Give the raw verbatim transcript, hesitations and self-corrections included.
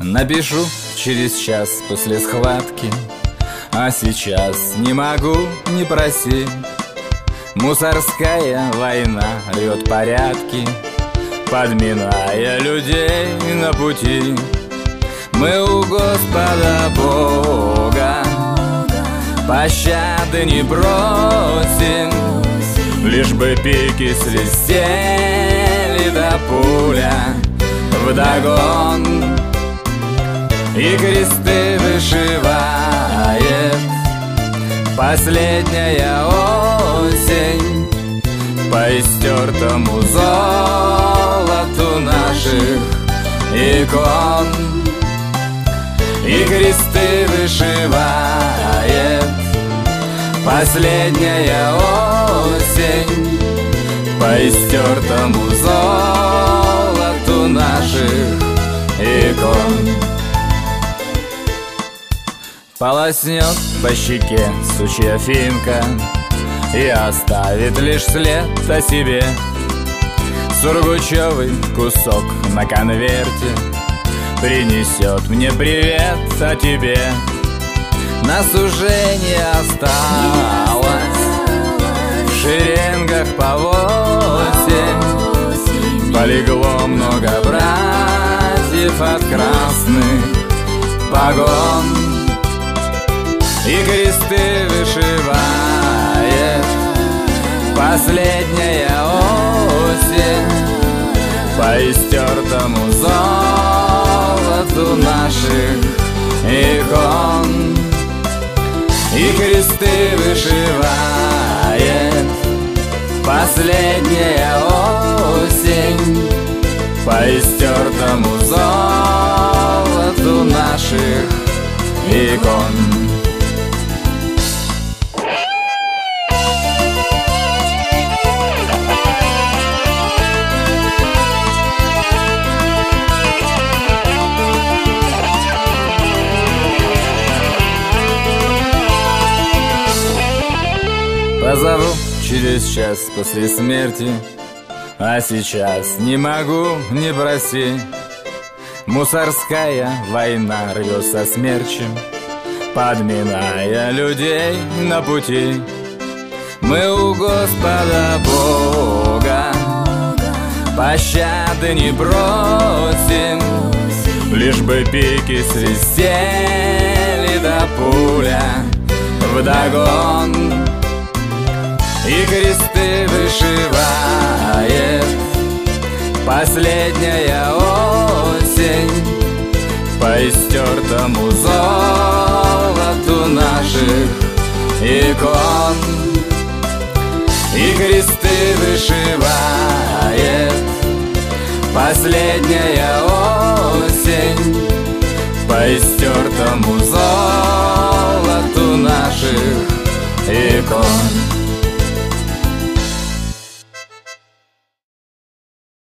Напишу через час после схватки, а сейчас не могу, не проси. Мусорская война рвет порядки, подминая людей на пути. Мы у Господа Бога пощады не просим, лишь бы пики слетели до пуля вдогон. И кресты вышивает последняя осень по истертому золоту наших икон. И кресты вышивает последняя осень по истертому золоту наших икон. Полоснет по щеке сучья финка и оставит лишь след о себе. Сургучевый кусок на конверте принесет мне привет о тебе. Нас уже не осталось в шеренгах по восемь. Полегло много братьев от красных погон. И кресты вышивает последняя осень по истертому золоту наших икон. И кресты вышивает последняя осень по истертому золоту наших икон. Позову через час после смерти, а сейчас не могу, не проси. Мусорская война рвется смерчем, подминая людей на пути. Мы у Господа Бога пощады не просим, лишь бы пики свистели до пуля вдогон. И кресты вышивает последняя осень по истертому золоту наших икон. И кресты вышивает последняя осень по истертому золоту наших икон.